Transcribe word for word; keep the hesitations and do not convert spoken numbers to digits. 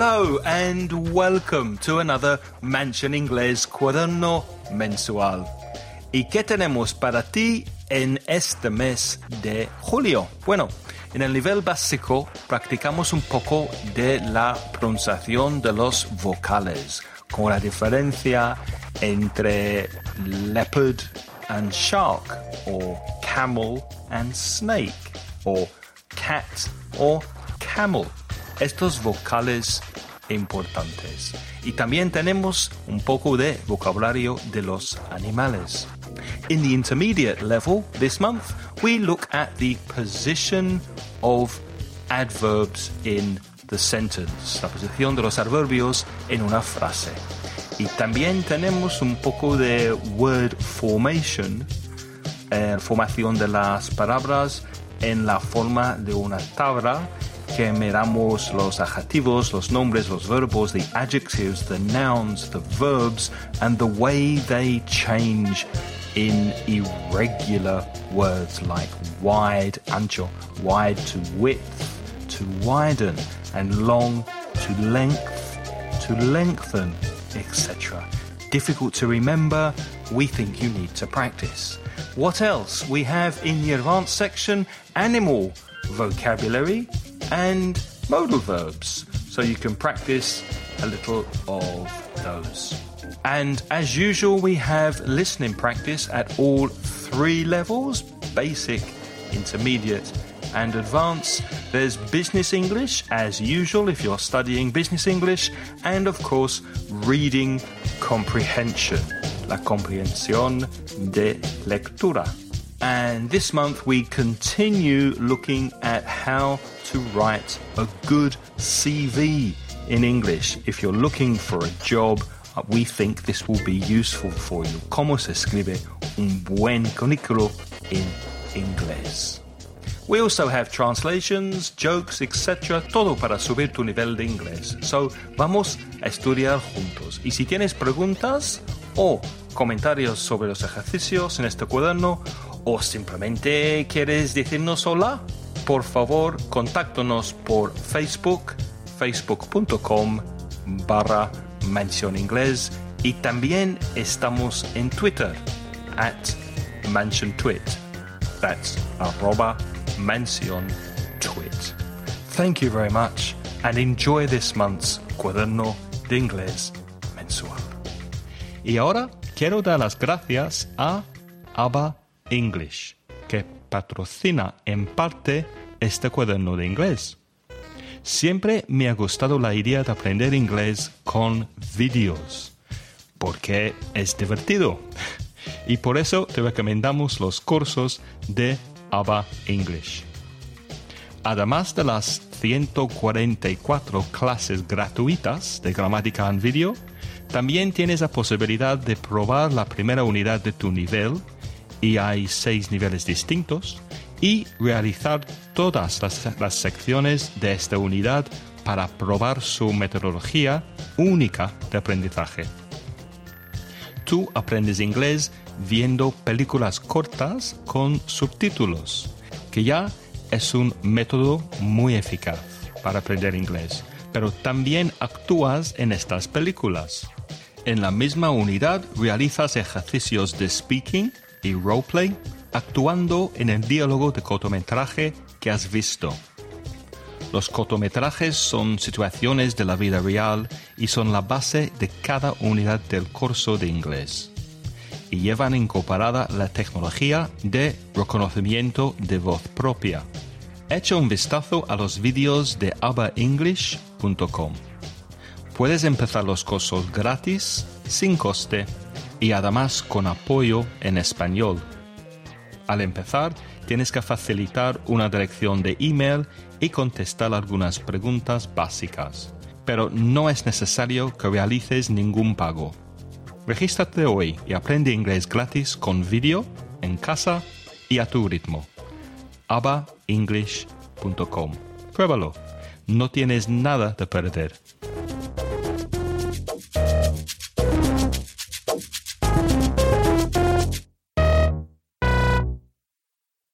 Hello and welcome to another Mansion Inglés Cuaderno Mensual. ¿Y qué tenemos para ti en este mes de julio? Bueno, en el nivel básico practicamos un poco de la pronunciación de los vocales, con la diferencia entre leopard and shark, o camel and snake, o cat o camel. Estos vocales importantes. Y también tenemos un poco de vocabulario de los animales. In the intermediate level this month, we look at the position of adverbs in the sentence, la posición de los adverbios en una frase. Y también tenemos un poco de word formation, eh, formación de las palabras en la forma de una tabla, que miramos los adjetivos, los nombres, los verbos, the adjectives, the nouns, the verbs, and the way they change in irregular words like wide, ancho, wide to width, to widen, and long to length, to lengthen, et cetera. Difficult to remember, we think you need to practice. What else? We have in the advanced section animal vocabulary and modal verbs, so you can practice a little of those. And as usual, we have listening practice at all three levels, basic, intermediate and advanced. There's business English, as usual, if you're studying business English, and of course, reading comprehension, la comprensión de lectura. And this month we continue looking at how to write a good C V in English. If you're looking for a job, we think this will be useful for you. Cómo se escribe un buen currículo en inglés. We also have translations, jokes, et cetera. Todo para subir tu nivel de inglés. So, vamos a estudiar juntos. Y si tienes preguntas o comentarios sobre los ejercicios en este cuaderno, o simplemente quieres decirnos hola, por favor, contáctanos por Facebook, facebook.com barra Mansion Inglés, y también estamos en Twitter, at MansionTwit. That's arroba MansionTwit. Thank you very much and enjoy this month's Cuaderno de Inglés Mensual. Y ahora quiero dar las gracias a ABBA English, que patrocina en parte este cuaderno de inglés. Siempre me ha gustado la idea de aprender inglés con vídeos, porque es divertido. Y por eso te recomendamos los cursos de ABBA English. Además de las ciento cuarenta y cuatro clases gratuitas de gramática en vídeo, también tienes la posibilidad de probar la primera unidad de tu nivel, y hay seis niveles distintos, y realizar todas las, las secciones de esta unidad para probar su metodología única de aprendizaje. Tú aprendes inglés viendo películas cortas con subtítulos, que ya es un método muy eficaz para aprender inglés, pero también actúas en estas películas. En la misma unidad realizas ejercicios de speaking y roleplay, actuando en el diálogo de cortometraje que has visto. Los cortometrajes son situaciones de la vida real y son la base de cada unidad del curso de inglés. Y llevan incorporada la tecnología de reconocimiento de voz propia. Echa un vistazo a los vídeos de abba english punto com. Puedes empezar los cursos gratis, sin coste, y además con apoyo en español. Al empezar, tienes que facilitar una dirección de email y contestar algunas preguntas básicas, pero no es necesario que realices ningún pago. Regístrate hoy y aprende inglés gratis con vídeo, en casa y a tu ritmo. abba english punto com. Pruébalo, no tienes nada de perder.